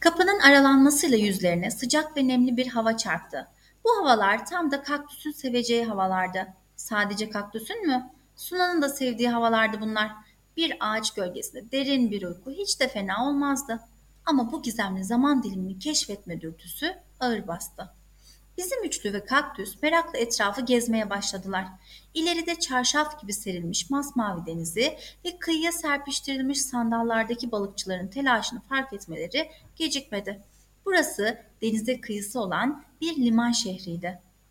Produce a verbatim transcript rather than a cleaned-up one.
Kapının aralanmasıyla yüzlerine sıcak ve nemli bir hava çarptı. Bu havalar tam da kaktüsün seveceği havalardı. Sadece kaktüsün mü? Suna'nın da sevdiği havalardı bunlar. Bir ağaç gölgesinde derin bir uyku hiç de fena olmazdı. Ama bu gizemli zaman dilimini keşfetme dürtüsü ağır bastı. Bizim üçlü ve kaktüs merakla etrafı gezmeye başladılar. İleride çarşaf gibi serilmiş masmavi denizi ve kıyıya serpiştirilmiş sandallardaki balıkçıların telaşını fark etmeleri gecikmedi. Burası denize kıyısı olan bir liman şehriydi.